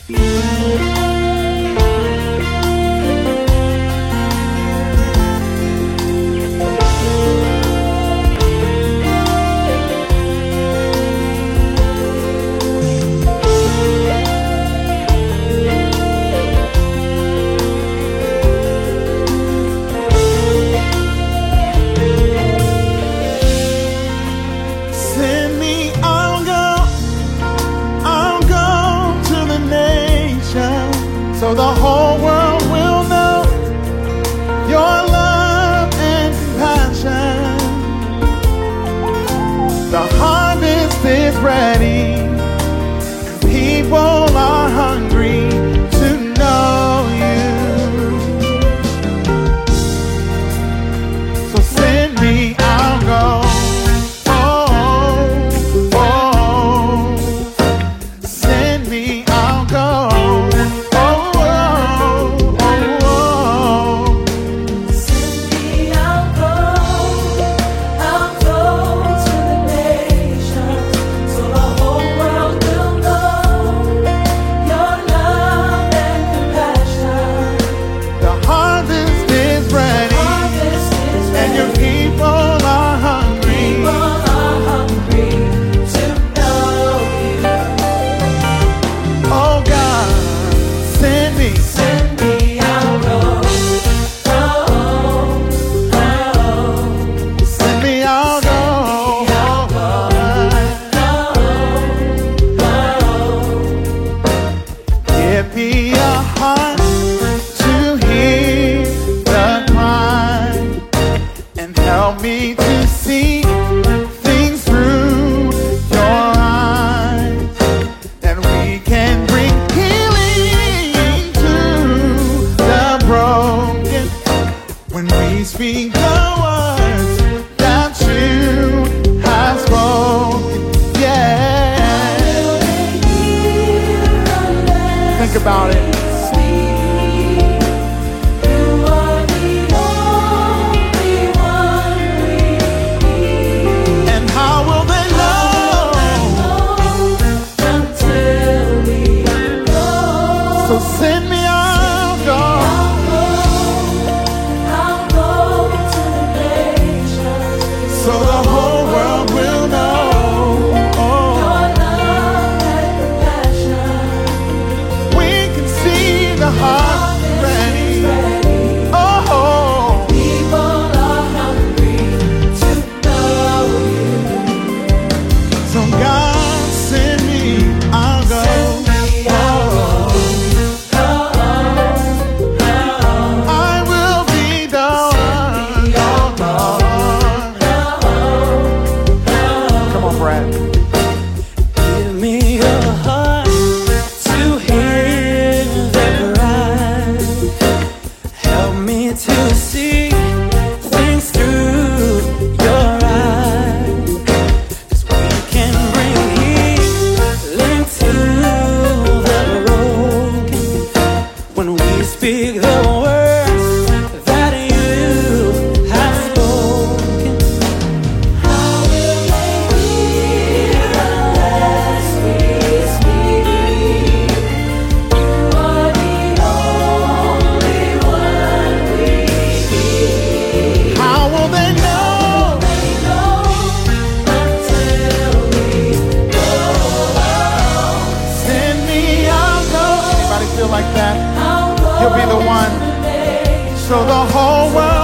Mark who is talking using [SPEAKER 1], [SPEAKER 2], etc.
[SPEAKER 1] So the whole world will know your love and compassion. The harvest is ready, and people are hungry to know you. So send me, I'll go. Send me, I'll go. Give me a heart to hear the cry, and help me to see things through your eyes, and we can bring healing to the broken when we speak the words that you have spoken. Yeah. Think about it.
[SPEAKER 2] You are the only one we need.
[SPEAKER 1] And how will they know
[SPEAKER 2] until we go?
[SPEAKER 1] So send me, I'll go.
[SPEAKER 2] I'll go to the nations,
[SPEAKER 1] So the whole world will know. The heart ready. Oh,
[SPEAKER 2] people are hungry to know you.
[SPEAKER 1] so God send me, I'll go. I will be the one. Come on, Brad.
[SPEAKER 3] Give me your heart to hear the cry. Help me to see things through your eyes, 'cause we can bring healing to the broken when we speak the words that you have spoken.
[SPEAKER 2] How will they hear unless we speak? You are the only one we need.
[SPEAKER 1] How will they know?
[SPEAKER 2] They know until we go.
[SPEAKER 1] Send me, I'll go. Anybody feel like that?
[SPEAKER 2] I'll go
[SPEAKER 1] You'll be the one.
[SPEAKER 2] to the nations.
[SPEAKER 1] So the whole world